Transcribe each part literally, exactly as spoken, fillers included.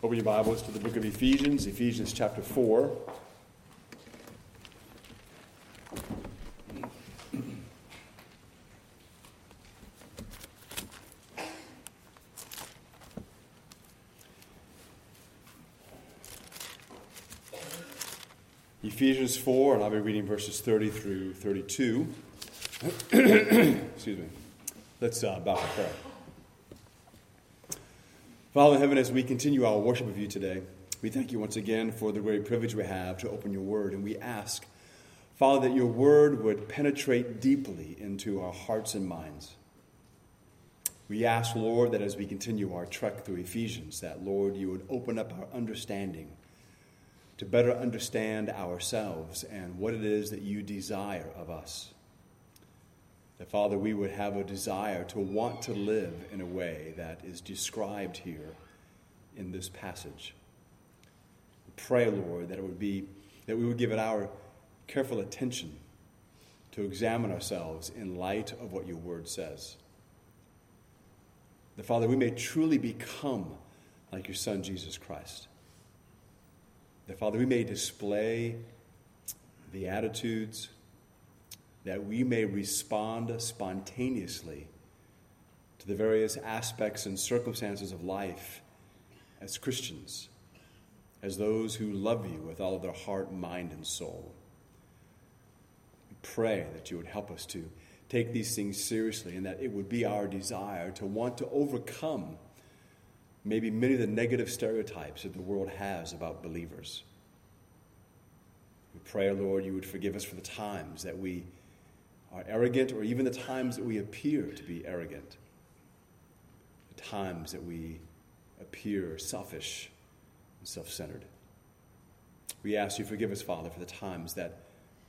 Open your Bibles to the book of Ephesians, Ephesians chapter four. Ephesians four, and I'll be reading verses thirty through thirty-two. Excuse me. Let's uh, bow for prayer. Father in heaven, as we continue our worship of you today, we thank you once again for the great privilege we have to open your word. And we ask, Father, that your word would penetrate deeply into our hearts and minds. We ask, Lord, that as we continue our trek through Ephesians, that, Lord, you would open up our understanding to better understand ourselves and what it is that you desire of us. That, Father, we would have a desire to want to live in a way that is described here in this passage. We pray, Lord, that it would be, that we would give it our careful attention to examine ourselves in light of what your word says. That, Father, we may truly become like your Son, Jesus Christ. That, Father, we may display the attitudes, that we may respond spontaneously to the various aspects and circumstances of life as Christians, as those who love you with all of their heart, mind, and soul. We pray that you would help us to take these things seriously and that it would be our desire to want to overcome maybe many of the negative stereotypes that the world has about believers. We pray, Lord, you would forgive us for the times that we are arrogant, or even the times that we appear to be arrogant, the times that we appear selfish and self-centered. We ask you to forgive us, Father, for the times that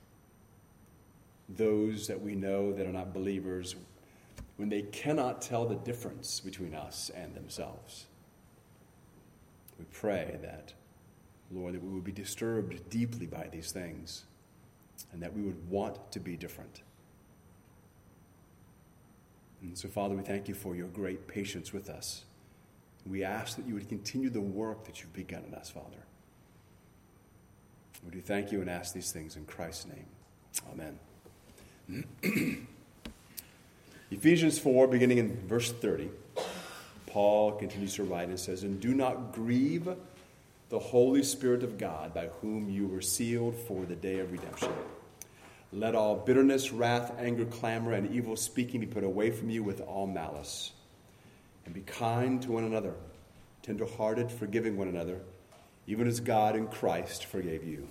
those that we know that are not believers, when they cannot tell the difference between us and themselves. We pray that, Lord, that we would be disturbed deeply by these things and that we would want to be different. And so, Father, we thank you for your great patience with us. We ask that you would continue the work that you've begun in us, Father. We do thank you and ask these things in Christ's name. Amen. Ephesians four, beginning in verse thirty, Paul continues to write and says, "And do not grieve the Holy Spirit of God, by whom you were sealed for the day of redemption. Let all bitterness, wrath, anger, clamor, and evil speaking be put away from you with all malice. And be kind to one another, tender-hearted, forgiving one another, even as God in Christ forgave you."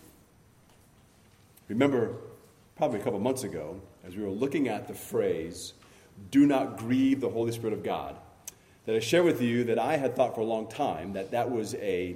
Remember, probably a couple months ago, as we were looking at the phrase, "Do not grieve the Holy Spirit of God," that I shared with you that I had thought for a long time that that was a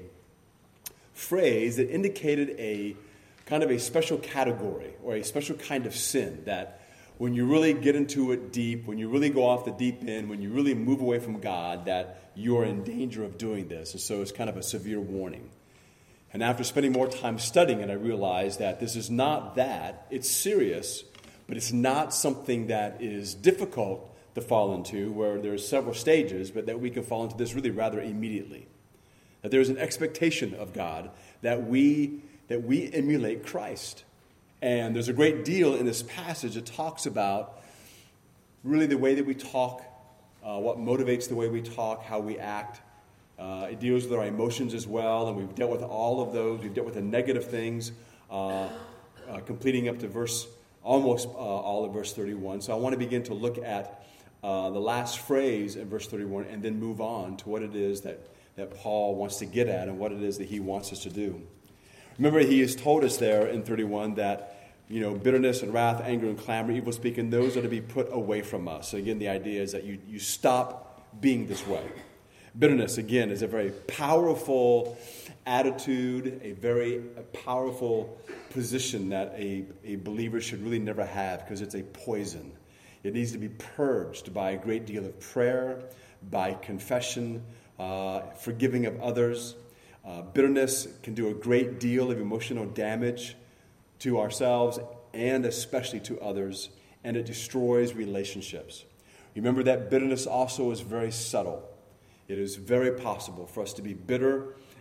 phrase that indicated a kind of a special category or a special kind of sin, that when you really get into it deep, when you really go off the deep end, when you really move away from God, that you're in danger of doing this. And so it's kind of a severe warning. And after spending more time studying it, I realized that this is not that. It's serious, but it's not something that is difficult to fall into, where there's several stages, but that we can fall into this really rather immediately. That there's an expectation of God that we that we emulate Christ. And there's a great deal in this passage that talks about really the way that we talk, uh, what motivates the way we talk, how we act. Uh, it deals with our emotions as well, and we've dealt with all of those. We've dealt with the negative things, uh, uh, completing up to verse, almost uh, all of verse thirty-one. So I want to begin to look at uh, the last phrase in verse thirty-one and then move on to what it is that, that Paul wants to get at and what it is that he wants us to do. Remember, he has told us there in thirty-one that, you know, bitterness and wrath, anger and clamor, evil speaking, those are to be put away from us. So again, the idea is that you, you stop being this way. Bitterness, again, is a very powerful attitude, a very a powerful position that a, a believer should really never have, because it's a poison. It needs to be purged by a great deal of prayer, by confession, uh, forgiving of others. Uh, bitterness can do a great deal of emotional damage to ourselves and especially to others, and it destroys relationships. Remember that bitterness also is very subtle. It is very possible for us to be bitter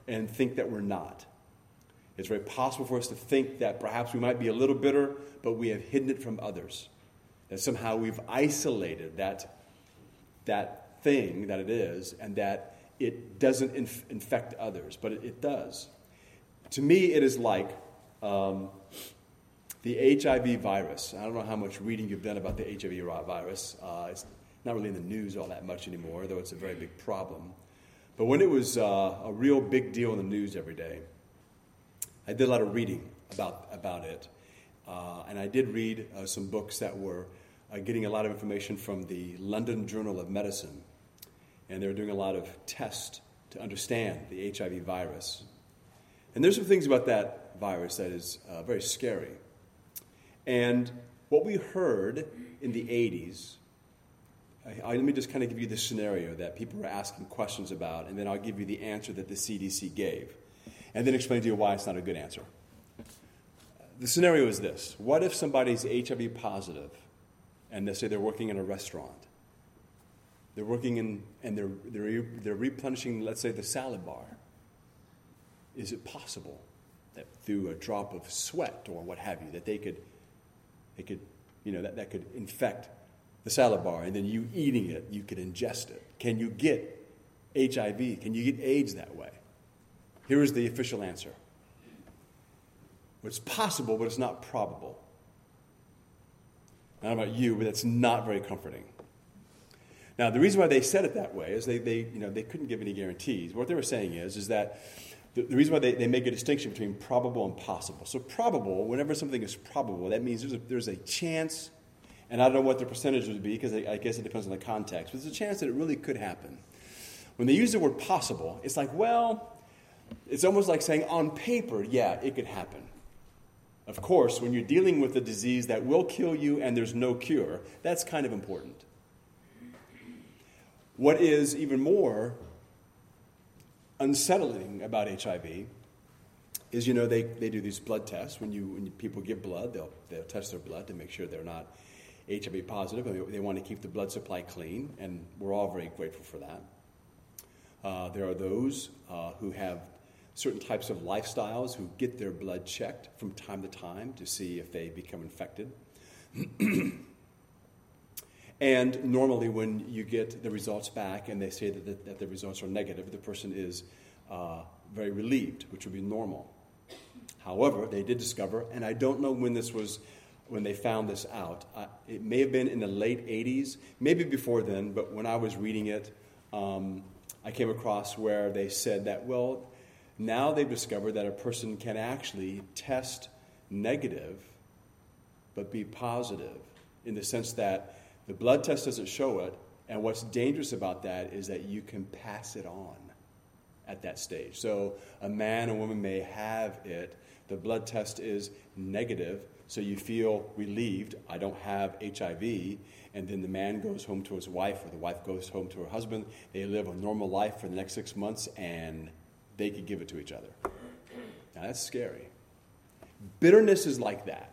and think that we're not. It's very possible for us to think that perhaps we might be a little bitter, but we have hidden it from others. That somehow we've isolated that, that thing that it is, and that it doesn't inf- infect others, but it, it does. To me, it is like um, the H I V virus. I don't know how much reading you've done about the H I V virus. Uh, it's not really in the news all that much anymore, though it's a very big problem. But when it was uh, a real big deal in the news every day, I did a lot of reading about, about it. Uh, and I did read uh, some books that were uh, getting a lot of information from the London Journal of Medicine. And they were doing a lot of tests to understand the H I V virus. And there's some things about that virus that is uh, very scary. And what we heard in the eighties, I, I, let me just kind of give you the scenario that people were asking questions about, and then I'll give you the answer that the C D C gave, and then explain to you why it's not a good answer. The scenario is this. What if somebody's H I V positive, and they say they're working in a restaurant? They're working in, and they're, they're, they're replenishing, let's say, the salad bar. Is it possible that through a drop of sweat or what have you, that they could, they could, you know, that, that could infect the salad bar, and then you eating it, you could ingest it? Can you get H I V? Can you get AIDS that way? Here is the official answer. It's possible, but it's not probable. I don't know about you, but it's not very comforting. Now, the reason why they said it that way is they, they, you know, they couldn't give any guarantees. What they were saying is, is that the, the reason why they, they make a distinction between probable and possible. So probable, whenever something is probable, that means there's a, there's a chance, and I don't know what the percentage would be because I, I guess it depends on the context, but there's a chance that it really could happen. When they use the word possible, it's like, well, it's almost like saying on paper, yeah, it could happen. Of course, when you're dealing with a disease that will kill you and there's no cure, that's kind of important. What is even more unsettling about H I V is, you know, they, they do these blood tests. When you when people give blood, they'll they'll test their blood to make sure they're not H I V positive. They, they want to keep the blood supply clean, and we're all very grateful for that. Uh, there are those uh, who have certain types of lifestyles who get their blood checked from time to time to see if they become infected. And normally when you get the results back and they say that the, that the results are negative, the person is uh, very relieved, which would be normal. However, they did discover, and I don't know when this was, when they found this out. Uh, it may have been in the late eighties, maybe before then, but when I was reading it, um, I came across where they said that, well, now they've discovered that a person can actually test negative but be positive, in the sense that the blood test doesn't show it, and what's dangerous about that is that you can pass it on at that stage. So a man or woman may have it, the blood test is negative, so you feel relieved, I don't have H I V, and then the man goes home to his wife, or the wife goes home to her husband, they live a normal life for the next six months, and they could give it to each other. Now that's scary. Bitterness is like that.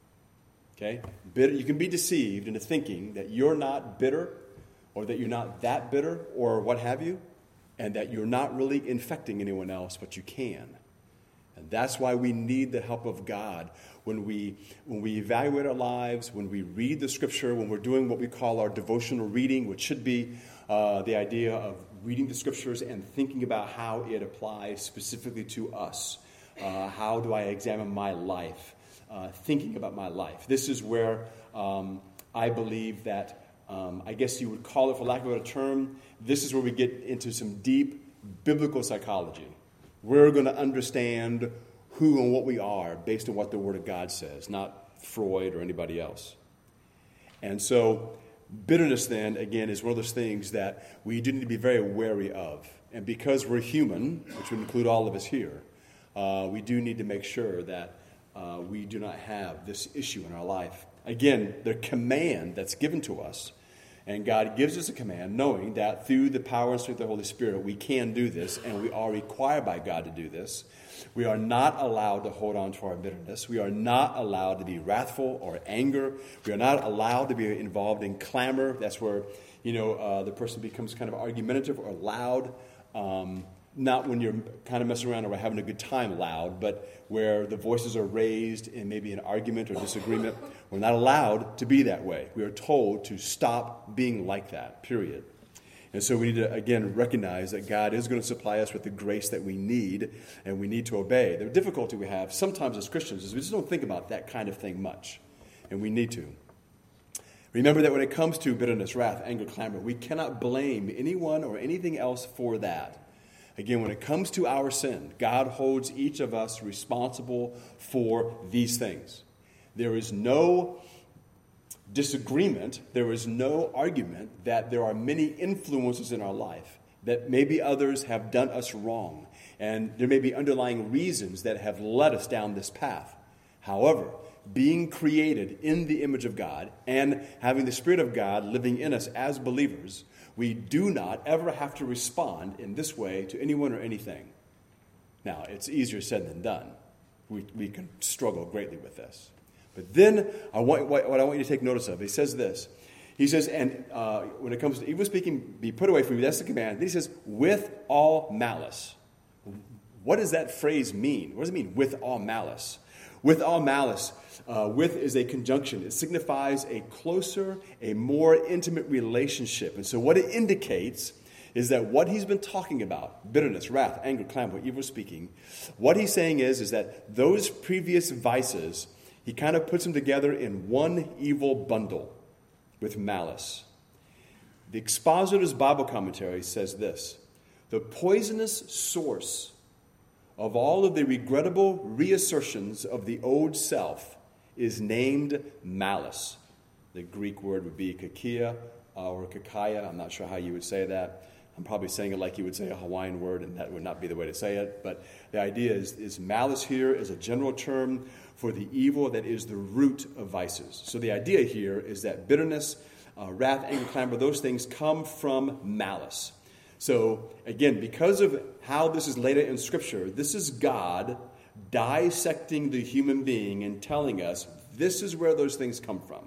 Okay? Bitter, you can be deceived into thinking that you're not bitter, or that you're not that bitter, or what have you, and that you're not really infecting anyone else, but you can. And that's why we need the help of God when we when we evaluate our lives, when we read the Scripture, when we're doing what we call our devotional reading, which should be uh, the idea of reading the Scriptures and thinking about how it applies specifically to us. Uh, how do I examine my life? Uh, thinking about my life. This is where um, I believe that, um, I guess you would call it, for lack of a better term, this is where we get into some deep biblical psychology. We're going to understand who and what we are based on what the Word of God says, not Freud or anybody else. And so bitterness then, again, is one of those things that we do need to be very wary of. And because we're human, which would include all of us here, uh, we do need to make sure that Uh, we do not have this issue in our life. Again, the command that's given to us, and God gives us a command knowing that through the power and strength of the Holy Spirit, we can do this, and we are required by God to do this. We are not allowed to hold on to our bitterness. We are not allowed to be wrathful or anger. We are not allowed to be involved in clamor. That's where, you know, uh, the person becomes kind of argumentative or loud. Um, not when you're kind of messing around or having a good time loud, but where the voices are raised in maybe an argument or disagreement. We're not allowed to be that way. We are told to stop being like that, period. And so we need to, again, recognize that God is going to supply us with the grace that we need, and we need to obey. The difficulty we have sometimes as Christians is we just don't think about that kind of thing much, and we need to. Remember that when it comes to bitterness, wrath, anger, clamor, we cannot blame anyone or anything else for that. Again, when it comes to our sin, God holds each of us responsible for these things. There is no disagreement, there is no argument that there are many influences in our life, that maybe others have done us wrong, and there may be underlying reasons that have led us down this path. However, being created in the image of God and having the Spirit of God living in us as believers, we do not ever have to respond in this way to anyone or anything. Now, it's easier said than done. We, we can struggle greatly with this. But then, I want, what I want you to take notice of, he says this. He says, and uh, when it comes to evil speaking, be put away from you. That's the command. Then he says, with all malice. What does that phrase mean? What does it mean, with all malice? With all malice, uh, with is a conjunction. It signifies a closer, a more intimate relationship. And so what it indicates is that what he's been talking about, bitterness, wrath, anger, clamor, evil speaking, what he's saying is, is that those previous vices, he kind of puts them together in one evil bundle with malice. The Expositor's Bible Commentary says this: the poisonous source of all of the regrettable reassertions of the old self is named malice. The Greek word would be kakia or kakaya. I'm not sure how you would say that. I'm probably saying it like you would say a Hawaiian word, and that would not be the way to say it. But the idea is, is malice here is a general term for the evil that is the root of vices. So the idea here is that bitterness, uh, wrath, anger, clamor, those things come from malice. So, again, because of how this is laid out in Scripture, this is God dissecting the human being and telling us this is where those things come from.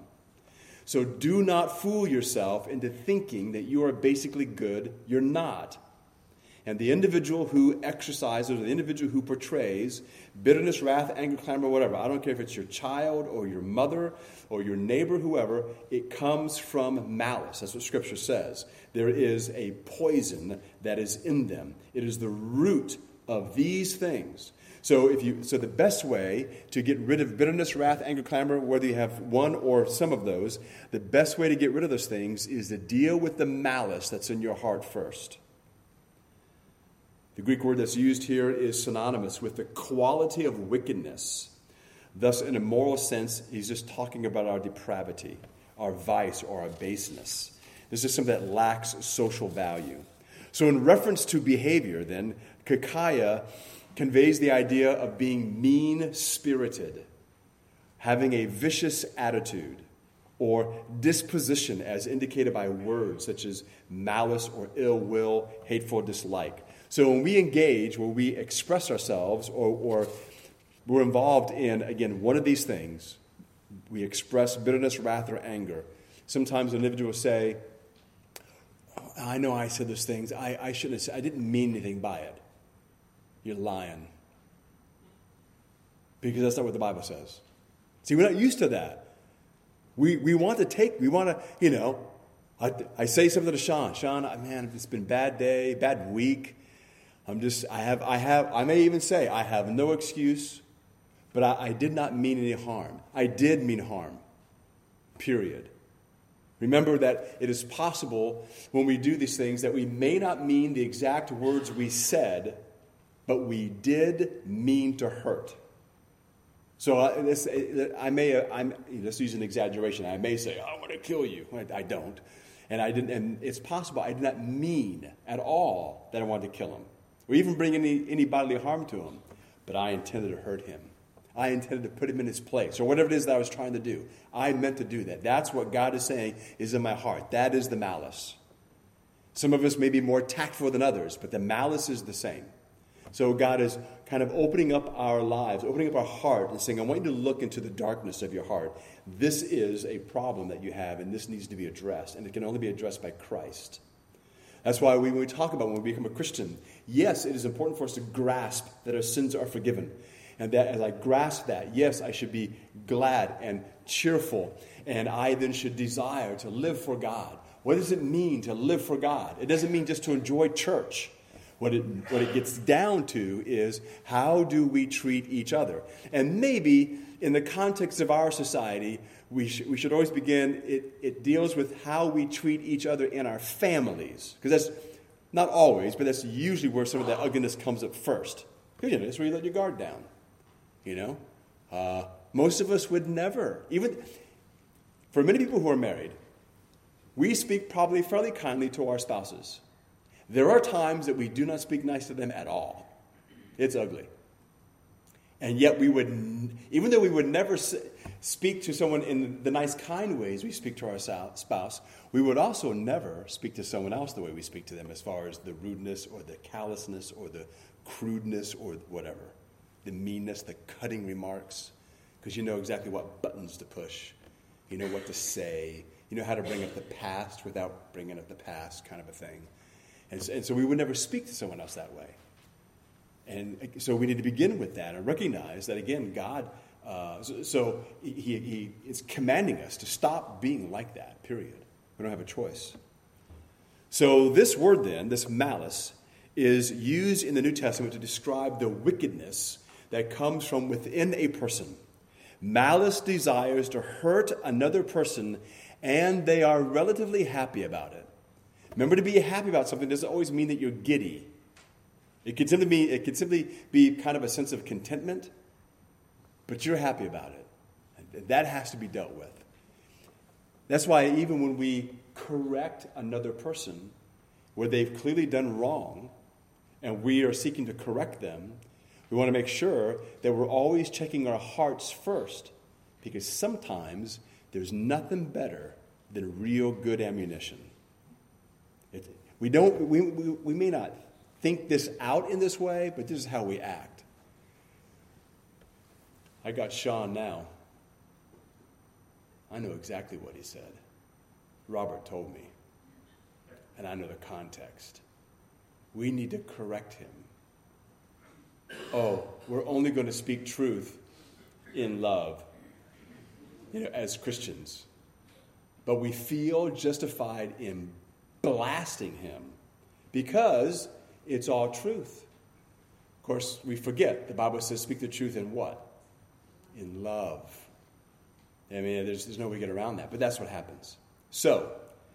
So do not fool yourself into thinking that you are basically good. You're not. And the individual who exercises, or the individual who portrays bitterness, wrath, anger, clamor, whatever, I don't care if it's your child or your mother or your neighbor, whoever, it comes from malice. That's what Scripture says. There is a poison that is in them. It is the root of these things. So if you, so the best way to get rid of bitterness, wrath, anger, clamor, whether you have one or some of those, the best way to get rid of those things is to deal with the malice that's in your heart first. The Greek word that's used here is synonymous with the quality of wickedness. Thus, in a moral sense, he's just talking about our depravity, our vice, or our baseness. This is something that lacks social value. So in reference to behavior, then, kakaya conveys the idea of being mean-spirited, having a vicious attitude, or disposition as indicated by words such as malice or ill will, hateful dislike. So when we engage, when we express ourselves, or, or we're involved in, again, one of these things, we express bitterness, wrath, or anger. Sometimes an individual will say, oh, I know I said those things. I, I shouldn't have said, I didn't mean anything by it. You're lying. Because that's not what the Bible says. See, we're not used to that. We we want to take, we want to, you know, I, I say something to Sean. Sean, man, it's been a bad day, bad week. I'm just, I have, I have, I may even say, I have no excuse, but I, I did not mean any harm. I did mean harm. Period. Remember that it is possible when we do these things that we may not mean the exact words we said, but we did mean to hurt. So I, this, I may, I'm let's use an exaggeration. I may say, I want to kill you. I don't, and I didn't. And it's possible I did not mean at all that I wanted to kill him, or even bring any any bodily harm to him. But I intended to hurt him. I intended to put him in his place, or whatever it is that I was trying to do. I meant to do that. That's what God is saying is in my heart. That is the malice. Some of us may be more tactful than others, but the malice is the same. So God is kind of opening up our lives, opening up our heart and saying, I want you to look into the darkness of your heart. This is a problem that you have, and this needs to be addressed, and it can only be addressed by Christ. That's why we, when we talk about when we become a Christian, yes, it is important for us to grasp that our sins are forgiven. And that as I grasp that, yes, I should be glad and cheerful. And I then should desire to live for God. What does it mean to live for God? It doesn't mean just to enjoy church. What it, what it gets down to is, how do we treat each other? And maybe in the context of our society, we, sh- we should always begin, it, it deals with how we treat each other in our families. Because that's not always, but that's usually where some of that ugliness comes up first. Because, you know, that's where you let your guard down. You know? Uh, most of us would never, even for many people who are married, we speak probably fairly kindly to our spouses. There are times that we do not speak nice to them at all. It's ugly. And yet we would, even though we would never speak to someone in the nice, kind ways we speak to our spouse, we would also never speak to someone else the way we speak to them, as far as the rudeness or the callousness or the crudeness or whatever, the meanness, the cutting remarks, because you know exactly what buttons to push. You know what to say. You know how to bring up the past without bringing up the past, kind of a thing. And so, and so we would never speak to someone else that way. And so we need to begin with that and recognize that, again, God, uh, so, so he, he is commanding us to stop being like that, period. We don't have a choice. So this word then, this malice, is used in the New Testament to describe the wickedness that comes from within a person. Malice desires to hurt another person, and they are relatively happy about it. Remember, to be happy about something doesn't always mean that you're giddy. It can simply be, it can simply be kind of a sense of contentment, but you're happy about it. And that has to be dealt with. That's why even when we correct another person where they've clearly done wrong, and we are seeking to correct them, we want to make sure that we're always checking our hearts first, because sometimes there's nothing better than real good ammunition. It, we don't. We, we we may not think this out in this way, but this is how we act. I got Sean now. I know exactly what he said. Robert told me, and I know the context. We need to correct him. Oh, we're only going to speak truth in love, you know, as Christians. But we feel justified in blasting him because it's all truth. Of course, we forget. The Bible says speak the truth in what? In love. I mean, there's, there's no way to get around that, but that's what happens. So,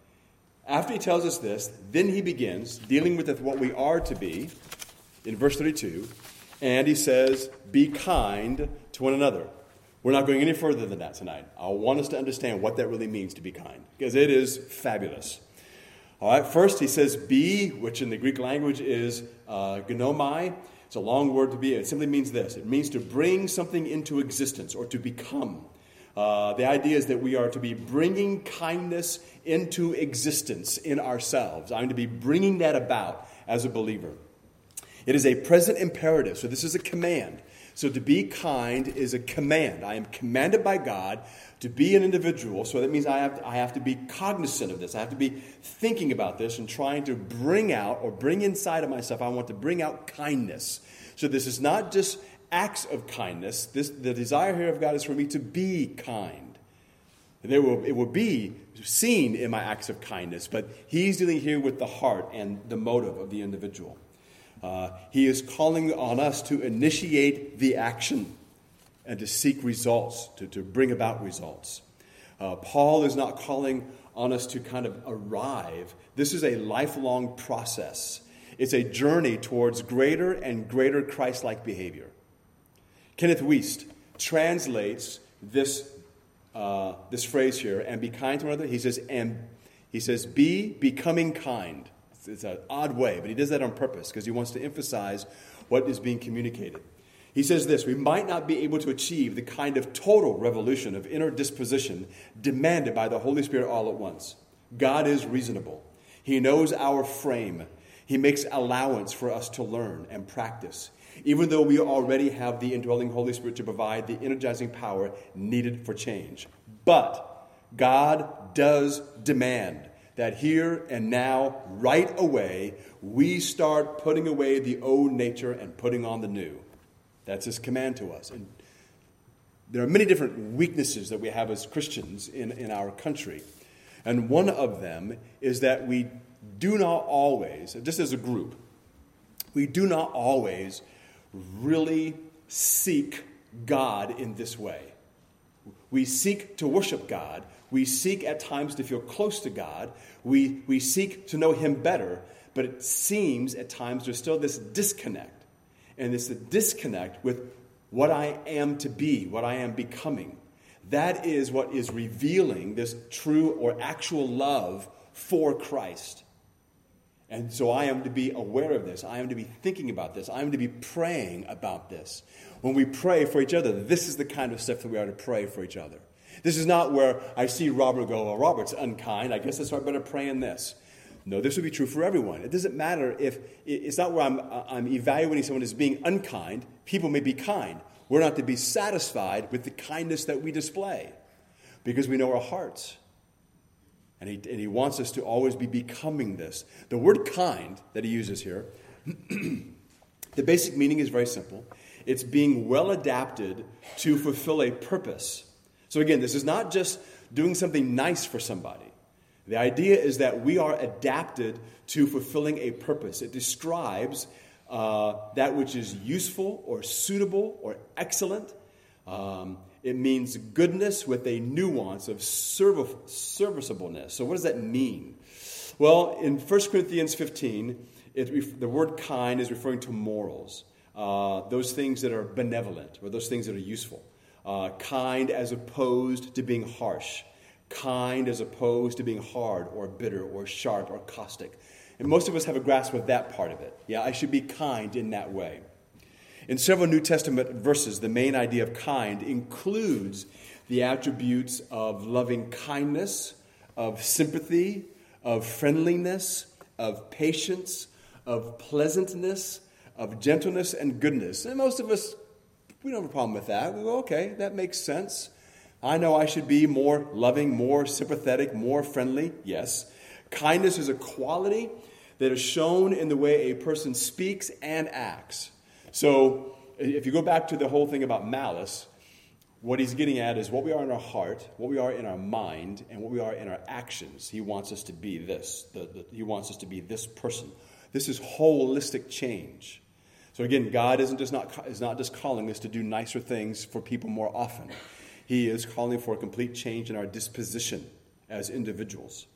after he tells us this, then he begins dealing with what we are to be in verse thirty-two, and he says, be kind to one another. We're not going any further than that tonight. I want us to understand what that really means to be kind, because it is fabulous. All right, first he says be, which in the Greek language is uh, gnomai. It's a long word to be. It simply means this. It means to bring something into existence or to become. Uh, the idea is that we are to be bringing kindness into existence in ourselves. I'm to be bringing that about as a believer. It is a present imperative, so this is a command. So to be kind is a command. I am commanded by God to be an individual, so that means I have to, I have to be cognizant of this. I have to be thinking about this and trying to bring out or bring inside of myself, I want to bring out kindness. So this is not just acts of kindness. This, the desire here of God is for me to be kind. And there will, it will be seen in my acts of kindness, but he's dealing here with the heart and the motive of the individual. Uh, he is calling on us to initiate the action and to seek results, to, to bring about results. Uh, Paul is not calling on us to kind of arrive. This is a lifelong process. It's a journey towards greater and greater Christ-like behavior. Kenneth Wuest translates this uh, this phrase here, and be kind to one another. He says, and he says, be becoming kind. It's, it's an odd way, but he does that on purpose because he wants to emphasize what is being communicated. He says this, we might not be able to achieve the kind of total revolution of inner disposition demanded by the Holy Spirit all at once. God is reasonable. He knows our frame. He makes allowance for us to learn and practice, even though we already have the indwelling Holy Spirit to provide the energizing power needed for change. But God does demand that here and now, right away, we start putting away the old nature and putting on the new. That's his command to us. And there are many different weaknesses that we have as Christians in, in our country. And one of them is that we do not always, just as a group, we do not always really seek God in this way. We seek to worship God. We seek at times to feel close to God. We, we seek to know him better. But it seems at times there's still this disconnect. And it's a disconnect with what I am to be, what I am becoming. That is what is revealing this true or actual love for Christ. And so I am to be aware of this. I am to be thinking about this. I am to be praying about this. When we pray for each other, this is the kind of stuff that we are to pray for each other. This is not where I see Robert go, well, Robert's unkind. I guess that's why I better pray in this. No, this would be true for everyone. It doesn't matter if, it's not where I'm, I'm evaluating someone as being unkind. People may be kind. We're not to be satisfied with the kindness that we display because we know our hearts. And he, and he wants us to always be becoming this. The word kind that he uses here, the basic meaning is very simple. It's being well adapted to fulfill a purpose. So again, this is not just doing something nice for somebody. The idea is that we are adapted to fulfilling a purpose. It describes uh, that which is useful or suitable or excellent. Um, it means goodness with a nuance of serv- serviceableness. So what does that mean? Well, in First Corinthians fifteen, it ref- the word kind is referring to morals. Uh, those things that are benevolent or those things that are useful. Uh, kind as opposed to being harsh. Kind as opposed to being hard or bitter or sharp or caustic. And most of us have a grasp of that part of it. Yeah, I should be kind in that way. In several New Testament verses, the main idea of kind includes the attributes of loving kindness, of sympathy, of friendliness, of patience, of pleasantness, of gentleness and goodness. And most of us, we don't have a problem with that. We go, okay, that makes sense. I know I should be more loving, more sympathetic, more friendly. Yes. Kindness is a quality that is shown in the way a person speaks and acts. So if you go back to the whole thing about malice, what he's getting at is what we are in our heart, what we are in our mind, and what we are in our actions. He wants us to be this. The, the, he wants us to be this person. This is holistic change. So again, God isn't just not, is not just calling us to do nicer things for people more often. He is calling for a complete change in our disposition as individuals.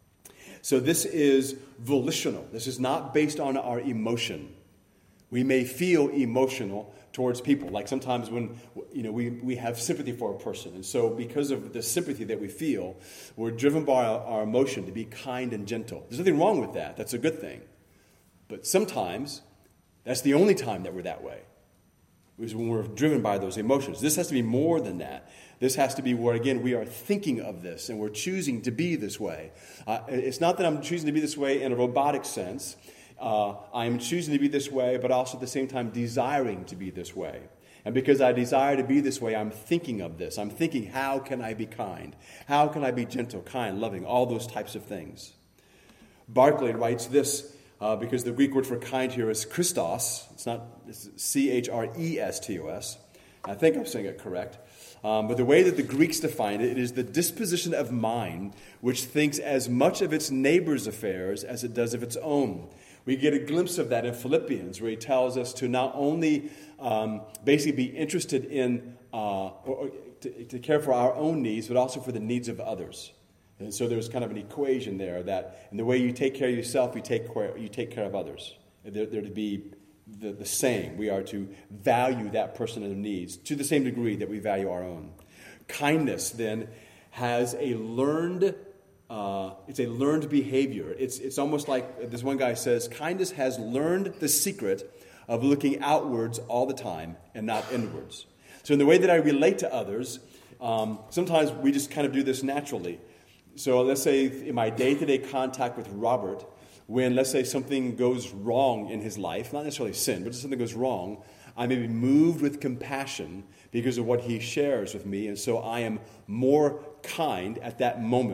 So this is volitional. This is not based on our emotion. We may feel emotional towards people. Like sometimes when you know we, we have sympathy for a person. And so because of the sympathy that we feel, we're driven by our, our emotion to be kind and gentle. There's nothing wrong with that. That's a good thing. But sometimes that's the only time that we're that way. Is when we're driven by those emotions. This has to be more than that. This has to be where, again, we are thinking of this and we're choosing to be this way. Uh, it's not that I'm choosing to be this way in a robotic sense. Uh, I'm choosing to be this way, but also at the same time desiring to be this way. And because I desire to be this way, I'm thinking of this. I'm thinking, how can I be kind? How can I be gentle, kind, loving? All those types of things. Barclay writes this, Uh, because the Greek word for kind here is Christos. It's not it's C H R E S T O S. I think I'm saying it correct. Um, but the way that the Greeks define it, it is the disposition of mind which thinks as much of its neighbor's affairs as it does of its own. We get a glimpse of that in Philippians, where he tells us to not only um, basically be interested in uh, or, or to, to care for our own needs, but also for the needs of others. And so there's kind of an equation there that in the way you take care of yourself, you take care, you take care of others. They're, they're to be the, the same. We are to value that person and their needs to the same degree that we value our own. Kindness, then, has a learned, uh, it's a learned behavior. It's, it's almost like this one guy says, kindness has learned the secret of looking outwards all the time and not inwards. So in the way that I relate to others, um, sometimes we just kind of do this naturally. So let's say in my day-to-day contact with Robert, when let's say something goes wrong in his life, not necessarily sin, but just something goes wrong, I may be moved with compassion because of what he shares with me, and so I am more kind at that moment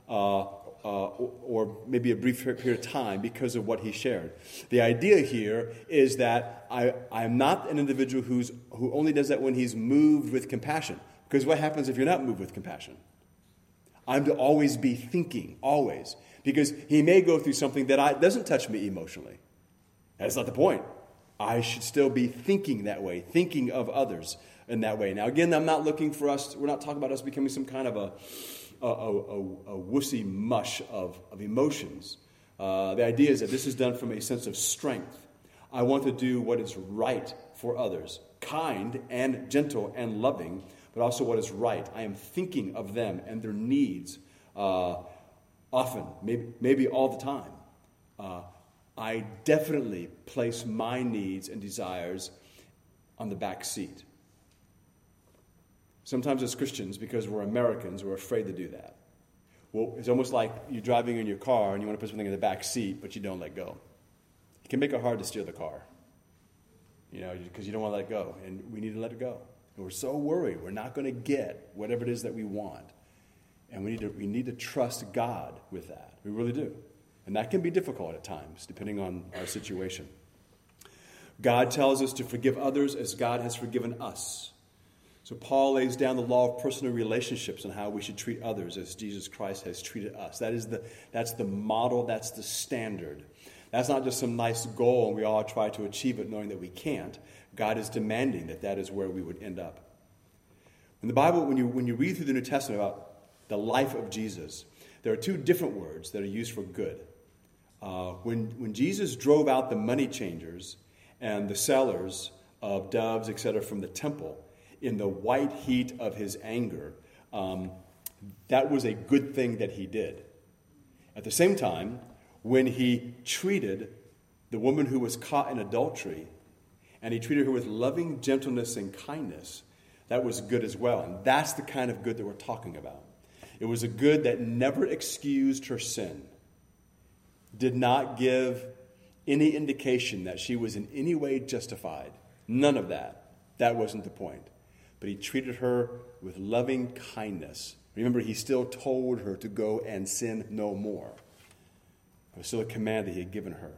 uh, uh, or, or maybe a brief period of time because of what he shared. The idea here is that I, I'm not an individual who's, who only does that when he's moved with compassion. Because what happens if you're not moved with compassion? I'm to always be thinking, always. Because he may go through something that I, doesn't touch me emotionally. That's not the point. I should still be thinking that way, thinking of others in that way. Now, again, I'm not looking for us, we're not talking about us becoming some kind of a, a, a, a, a wussy mush of, of emotions. Uh, the idea is that this is done from a sense of strength. I want to do what is right for others, kind and gentle and loving, but also what is right. I am thinking of them and their needs uh, often, maybe, maybe all the time. Uh, I definitely place my needs and desires on the back seat. Sometimes as Christians, because we're Americans, we're afraid to do that. Well, it's almost like you're driving in your car and you want to put something in the back seat, but you don't let go. It can make it hard to steer the car, you know, because you don't want to let go, and we need to let it go. And we're so worried we're not going to get whatever it is that we want, and we need to we need to trust God with that. We really do, and that can be difficult at times, depending on our situation. God tells us to forgive others as God has forgiven us. So Paul lays down the law of personal relationships and how we should treat others as Jesus Christ has treated us. That is the that's the model. That's the standard. That's not just some nice goal and we all try to achieve it knowing that we can't. God is demanding that that is where we would end up. In the Bible, when you when you read through the New Testament about the life of Jesus, there are two different words that are used for good. Uh, when when Jesus drove out the money changers and the sellers of doves, et cetera, from the temple in the white heat of his anger, um, that was a good thing that he did. At the same time, when he treated the woman who was caught in adultery, and he treated her with loving gentleness and kindness, that was good as well. And that's the kind of good that we're talking about. It was a good that never excused her sin, did not give any indication that she was in any way justified. None of that. That wasn't the point. But he treated her with loving kindness. Remember, he still told her to go and sin no more. It was still a command that he had given her.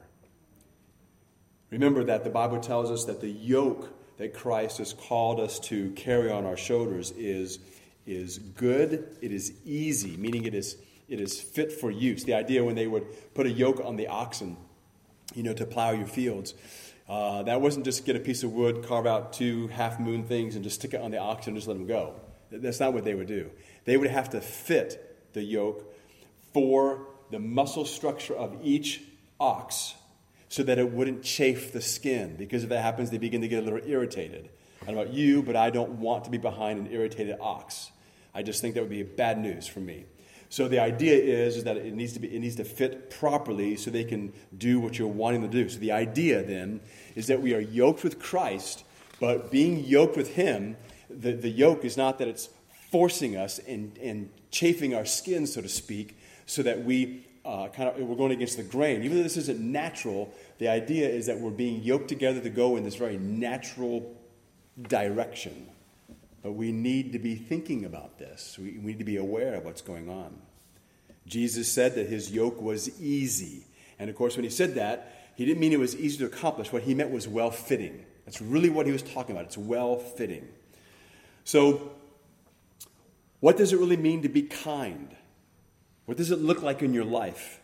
Remember that the Bible tells us that the yoke that Christ has called us to carry on our shoulders is, is good, it is easy, meaning it is, it is fit for use. The idea when they would put a yoke on the oxen, you know, to plow your fields, uh, that wasn't just get a piece of wood, carve out two half-moon things, and just stick it on the oxen and just let them go. That's not what they would do. They would have to fit the yoke for the muscle structure of each ox so that it wouldn't chafe the skin. Because if that happens, they begin to get a little irritated. I don't know about you, but I don't want to be behind an irritated ox. I just think that would be bad news for me. So the idea is, is that it needs to be it needs to fit properly so they can do what you're wanting to do. So the idea then is that we are yoked with Christ, but being yoked with him, the, the yoke is not that it's forcing us and, and chafing our skin, so to speak, so that we uh, kind of we're going against the grain. Even though this isn't natural, the idea is that we're being yoked together to go in this very natural direction. But we need to be thinking about this. We, we need to be aware of what's going on. Jesus said that his yoke was easy. And of course, when he said that, he didn't mean it was easy to accomplish. What he meant was well-fitting. That's really what he was talking about. It's well-fitting. So, what does it really mean to be kind? What does it look like in your life?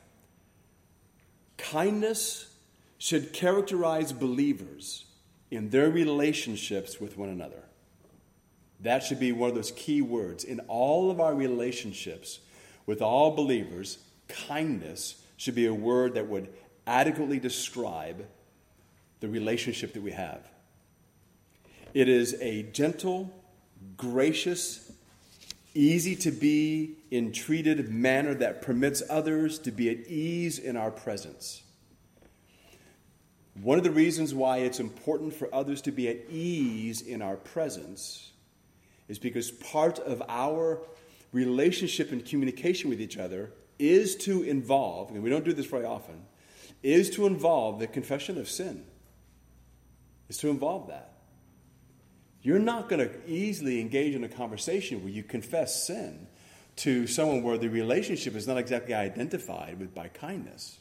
Kindness should characterize believers in their relationships with one another. That should be one of those key words. In all of our relationships with all believers, kindness should be a word that would adequately describe the relationship that we have. It is a gentle, gracious, easy to be entreated manner that permits others to be at ease in our presence. One of the reasons why it's important for others to be at ease in our presence is because part of our relationship and communication with each other is to involve, and we don't do this very often, is to involve the confession of sin. Is to involve that. You're not going to easily engage in a conversation where you confess sin, to someone where the relationship is not exactly identified with by kindness.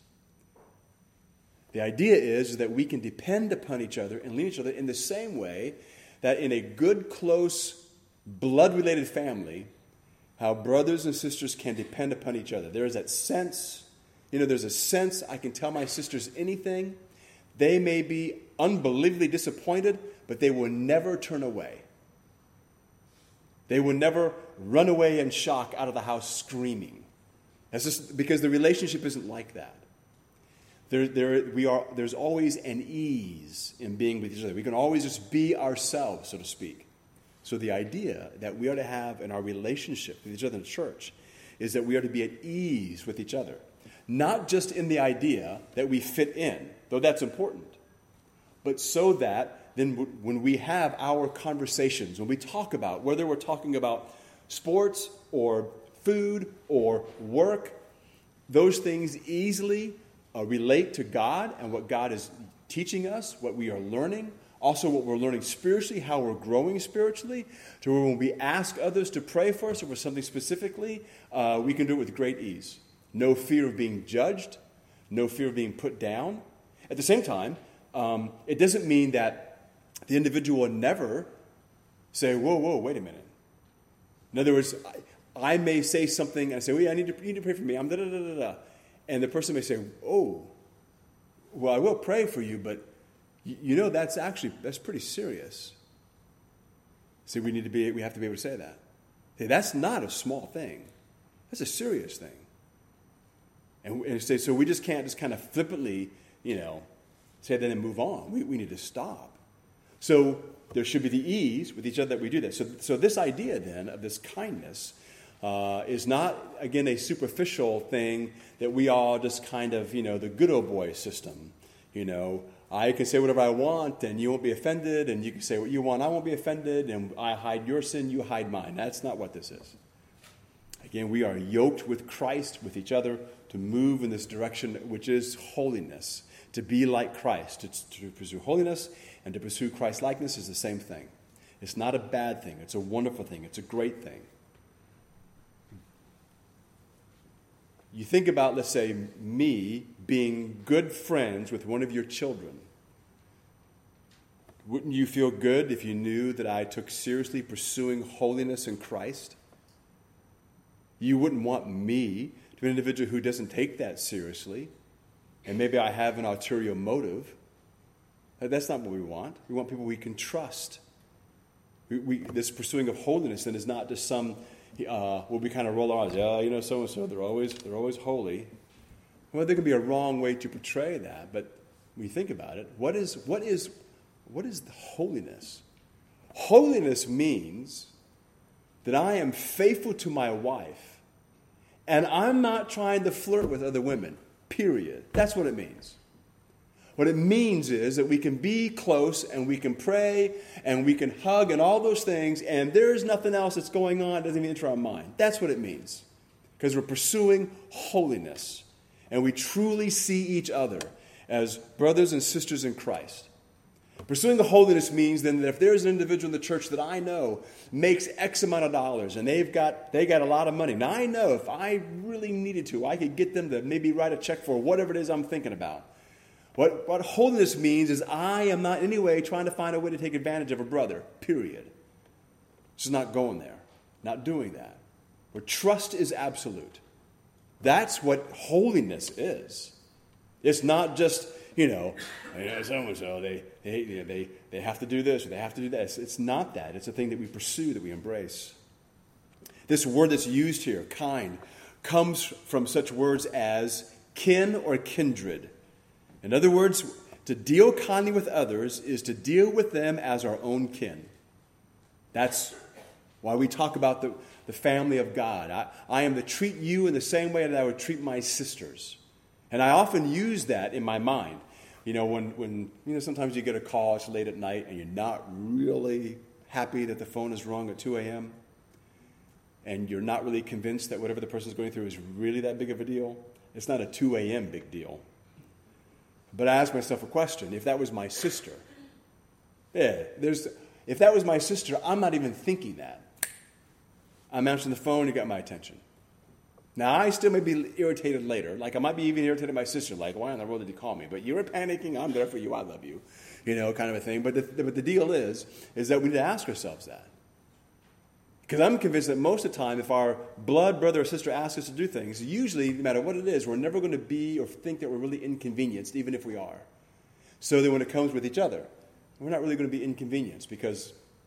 The idea is that we can depend upon each other and lean each other in the same way that in a good, close, blood-related family, how brothers and sisters can depend upon each other. There is that sense, you know, there's a sense I can tell my sisters anything. They may be unbelievably disappointed, but they will never turn away. They will never run away in shock out of the house screaming. That's just because the relationship isn't like that. There, there, we are, there's always an ease in being with each other. We can always just be ourselves, so to speak. So the idea that we are to have in our relationship with each other in the church is that we are to be at ease with each other. Not just in the idea that we fit in, though that's important, but so that then when we have our conversations, when we talk about, whether we're talking about sports or food or work, those things easily uh, relate to God and what God is teaching us, what we are learning, also what we're learning spiritually, how we're growing spiritually, to where when we ask others to pray for us or for something specifically, uh, we can do it with great ease. No fear of being judged, no fear of being put down. At the same time, um, it doesn't mean that the individual will never say, whoa, whoa, wait a minute. In other words, I, I may say something and I say, well, yeah, I need to, you need to pray for me. I'm da da da da da. And the person may say, oh, well, I will pray for you, but you, you know that's actually, that's pretty serious. See, we need to be, we have to be able to say that. Hey, that's not a small thing. That's a serious thing. And, and say, so we just can't just kind of flippantly, you know, say that and move on. We, we need to stop. So there should be the ease with each other that we do that. So, so this idea then of this kindness uh, is not, again, a superficial thing that we all just kind of, you know, the good old boy system. You know, I can say whatever I want and you won't be offended, and you can say what you want, I won't be offended, and I hide your sin, you hide mine. That's not what this is. Again, we are yoked with Christ, with each other, to move in this direction, which is holiness. To be like Christ, to, to pursue holiness and to pursue Christ-likeness is the same thing. It's not a bad thing. It's a wonderful thing. It's a great thing. You think about, let's say, me being good friends with one of your children. Wouldn't you feel good if you knew that I took seriously pursuing holiness in Christ? You wouldn't want me to be an individual who doesn't take that seriously. And maybe I have an ulterior motive. That's not what we want. We want people we can trust. We, we, this pursuing of holiness then is not just some, uh, where we kind of roll our eyes. Yeah, you know, so-and-so, they're always, they're always holy. Well, there can be a wrong way to portray that, but when you think about it, what is, what is, what is the holiness? Holiness means that I am faithful to my wife, and I'm not trying to flirt with other women. Period. That's what it means. What it means is that we can be close and we can pray and we can hug and all those things, and there's nothing else that's going on that doesn't even enter our mind. That's what it means. Because we're pursuing holiness and we truly see each other as brothers and sisters in Christ. Pursuing the holiness means then that if there's an individual in the church that I know makes X amount of dollars and they've got they got a lot of money. Now I know if I really needed to, I could get them to maybe write a check for whatever it is I'm thinking about. What, what holiness means is I am not in any way trying to find a way to take advantage of a brother, period. Just not going there, not doing that. Where trust is absolute. That's what holiness is. It's not just, you know, you know, so-and-so, they, they, you know, they, they have to do this or they have to do this. It's not that. It's a thing that we pursue, that we embrace. This word that's used here, kind, comes from such words as kin or kindred. In other words, to deal kindly with others is to deal with them as our own kin. That's why we talk about the, the family of God. I, I am to treat you in the same way that I would treat my sisters. And I often use that in my mind. You know, when, when you know, sometimes you get a call, it's late at night, and you're not really happy that the phone is rung at two a.m., and you're not really convinced that whatever the person's going through is really that big of a deal. It's not a two a.m. big deal. But I ask myself a question. If that was my sister, yeah, there's, if that was my sister, I'm not even thinking that. I'm answering the phone, you got my attention. Now, I still may be irritated later. Like, I might be even irritated at my sister. Like, why in the world did you call me? But you were panicking. I'm there for you. I love you. You know, kind of a thing. But the, but the deal is, is that we need to ask ourselves that. Because I'm convinced that most of the time, if our blood brother or sister asks us to do things, usually, no matter what it is, we're never going to be or think that we're really inconvenienced, even if we are. So that when it comes with each other, we're not really going to be inconvenienced because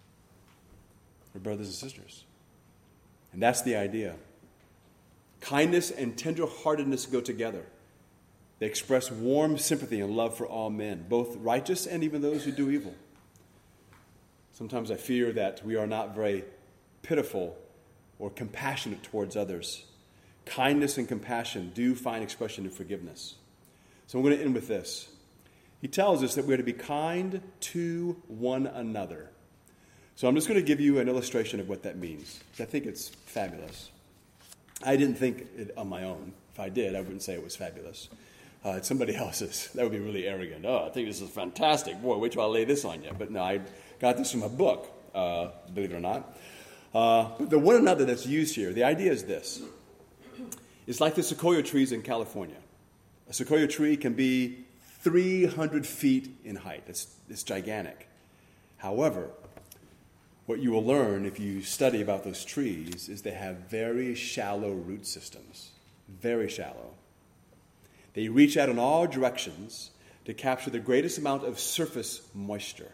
we're brothers and sisters. And that's the idea. Kindness and tenderheartedness go together. They express warm sympathy and love for all men, both righteous and even those who do evil. Sometimes I fear that we are not very pitiful or compassionate towards others. Kindness and compassion do find expression in forgiveness. So I'm going to end with this. He tells us that we're to be kind to one another. So I'm just going to give you an illustration of what that means. I think it's fabulous. I didn't think it on my own. If I did, I wouldn't say it was fabulous. Uh, it's somebody else's. That would be really arrogant. Oh, I think this is fantastic. Boy, wait till I lay this on you. But no, I got this from a book, uh, believe it or not. Uh, but the one another that's used here, the idea is this. It's like the sequoia trees in California. A sequoia tree can be three hundred feet in height. It's, it's gigantic. However, what you will learn if you study about those trees is they have very shallow root systems. Very shallow. They reach out in all directions to capture the greatest amount of surface moisture.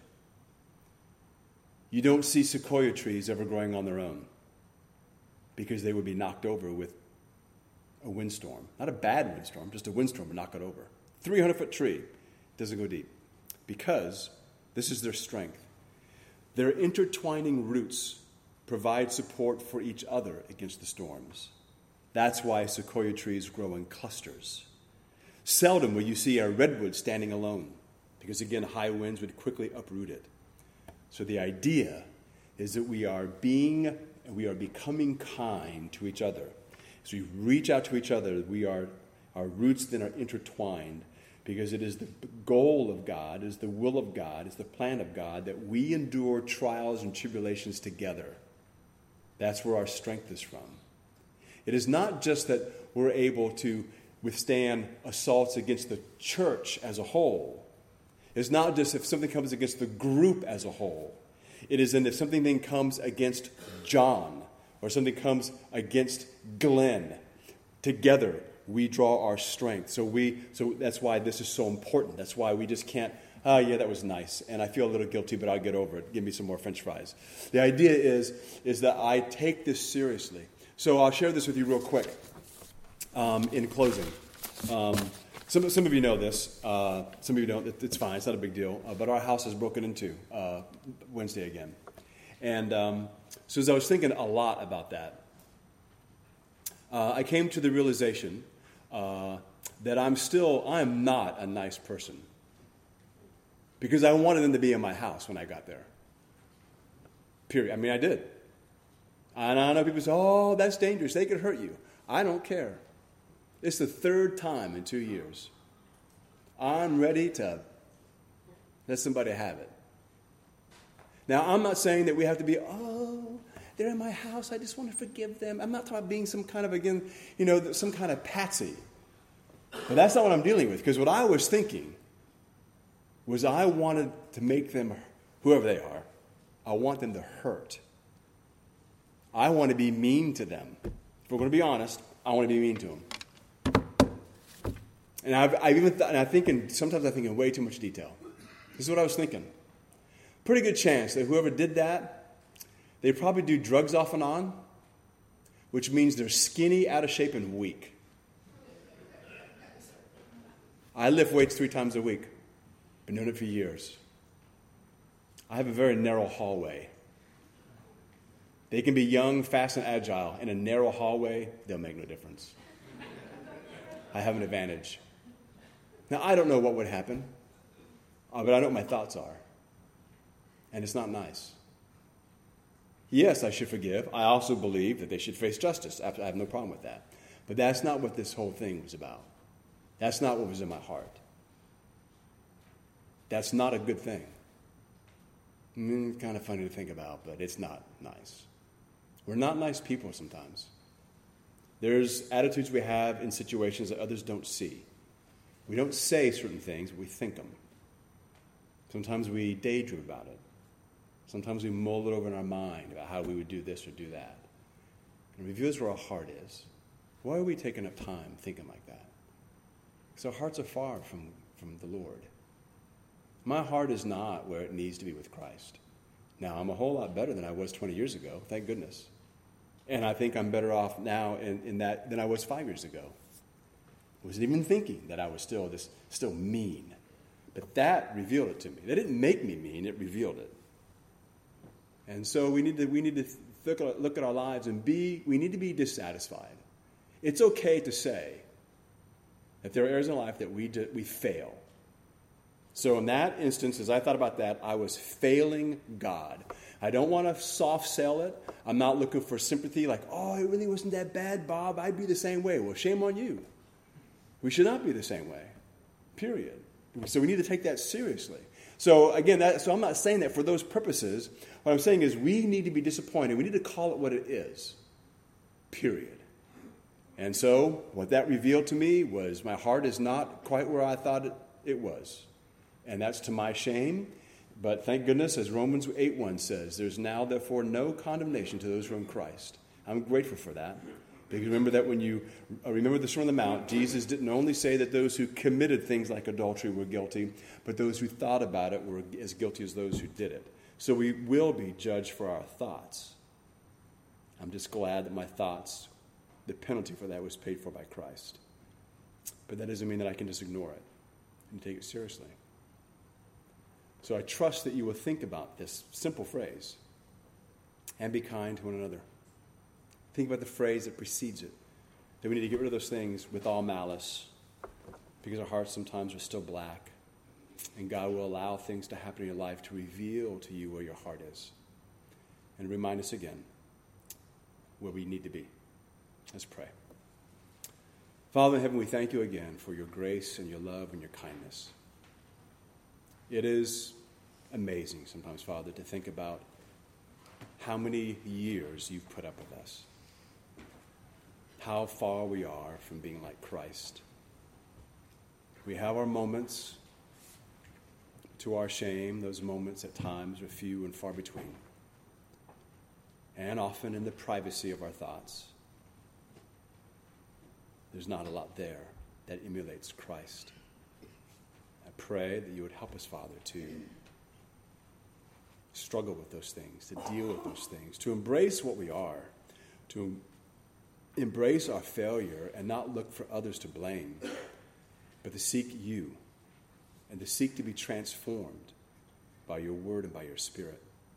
You don't see sequoia trees ever growing on their own because they would be knocked over with a windstorm. Not a bad windstorm, just a windstorm would knock it over. three hundred foot tree doesn't go deep because this is their strength. Their intertwining roots provide support for each other against the storms. That's why sequoia trees grow in clusters. Seldom will you see a redwood standing alone because, again, high winds would quickly uproot it. So the idea is that we are being and we are becoming kind to each other. As we reach out to each other, we are our roots then are intertwined because it is the goal of God, is the will of God, is the plan of God that we endure trials and tribulations together. That's where our strength is from. It is not just that we're able to withstand assaults against the church as a whole. It's not just if something comes against the group as a whole. It is in if something then comes against John or something comes against Glenn. Together, we draw our strength. So we, so that's why this is so important. That's why we just can't, oh, yeah, that was nice, and I feel a little guilty, but I'll get over it. Give me some more French fries. The idea is, is that I take this seriously. So I'll share this with you real quick um, in closing. Um, some, some of you know this. Uh, some of you don't. It, it's fine. It's not a big deal. Uh, but our house is broken into uh, Wednesday again. And um, so as I was thinking a lot about that, uh, I came to the realization uh, that I'm still, I'm not a nice person. Because I wanted them to be in my house when I got there. Period. I mean, I did. And I know people say, oh, that's dangerous. They could hurt you. I don't care. It's the third time in two years. I'm ready to let somebody have it. Now, I'm not saying that we have to be, oh, they're in my house. I just want to forgive them. I'm not talking about being some kind of, again, you know, some kind of patsy. But that's not what I'm dealing with. Because what I was thinking was I wanted to make them, whoever they are, I want them to hurt. I want to be mean to them. If we're going to be honest, I want to be mean to them. And I've, I've even th- and I think in, sometimes I think in way too much detail. This is what I was thinking. Pretty good chance that whoever did that, they probably do drugs off and on, which means they're skinny, out of shape, and weak. I lift weights three times a week. Been doing it for years. I have a very narrow hallway. They can be young, fast, and agile. In a narrow hallway, they'll make no difference. I have an advantage. Now, I don't know what would happen, uh, but I know what my thoughts are. And it's not nice. Yes, I should forgive. I also believe that they should face justice. I have no problem with that. But that's not what this whole thing was about. That's not what was in my heart. That's not a good thing. Mm, kind of funny to think about, but it's not nice. We're not nice people sometimes. There's attitudes we have in situations that others don't see. We don't say certain things, but we think them. Sometimes we daydream about it. Sometimes we mull it over in our mind about how we would do this or do that. And it reveals where our heart is. Why are we taking up time thinking like that? Because our hearts are far from, from the Lord. My heart is not where it needs to be with Christ. Now, I'm a whole lot better than I was twenty years ago, thank goodness. And I think I'm better off now in, in that than I was five years ago. I wasn't even thinking that I was still this still mean. But that revealed it to me. That didn't make me mean, it revealed it. And so we need to we need to look at, look at our lives and be we need to be dissatisfied. It's okay to say that there are areas in life that we do, we fail. So in that instance, as I thought about that, I was failing God. I don't want to soft sell it. I'm not looking for sympathy like, oh, it really wasn't that bad, Bob. I'd be the same way. Well, shame on you. We should not be the same way, period. So we need to take that seriously. So again, that, so I'm not saying that for those purposes. What I'm saying is we need to be disappointed. We need to call it what it is, period. And so what that revealed to me was my heart is not quite where I thought it, it was. And that's to my shame. But thank goodness, as Romans eight one says, there's now therefore no condemnation to those who are in Christ. I'm grateful for that. Because remember that when you remember the Sermon on the Mount, Jesus didn't only say that those who committed things like adultery were guilty, but those who thought about it were as guilty as those who did it. So we will be judged for our thoughts. I'm just glad that my thoughts, the penalty for that was paid for by Christ. But that doesn't mean that I can just ignore it and take it seriously. So I trust that you will think about this simple phrase and be kind to one another. Think about the phrase that precedes it, that we need to get rid of those things with all malice because our hearts sometimes are still black, and God will allow things to happen in your life to reveal to you where your heart is and remind us again where we need to be. Let's pray. Father in heaven, we thank you again for your grace and your love and your kindness. It is amazing sometimes, Father, to think about how many years you've put up with us. How far we are from being like Christ. We have our moments, to our shame. Those moments at times are few and far between. And often in the privacy of our thoughts, there's not a lot there that emulates Christ. I pray that you would help us, Father, to struggle with those things, to deal with those things, to embrace what we are, to embrace our failure and not look for others to blame, but to seek you and to seek to be transformed by your word and by your spirit.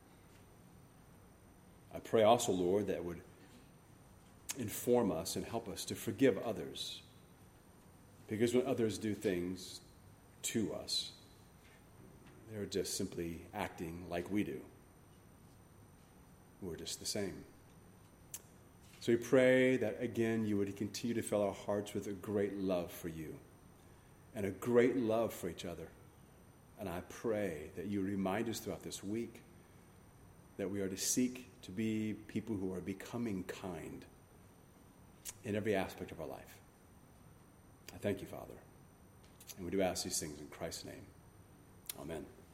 I pray also, Lord, that would inform us and help us to forgive others, because when others do things to us, they're just simply acting like we do. We're just the same. So we pray that, again, you would continue to fill our hearts with a great love for you and a great love for each other. And I pray that you remind us throughout this week that we are to seek to be people who are becoming kind in every aspect of our life. I thank you, Father. And we do ask these things in Christ's name. Amen.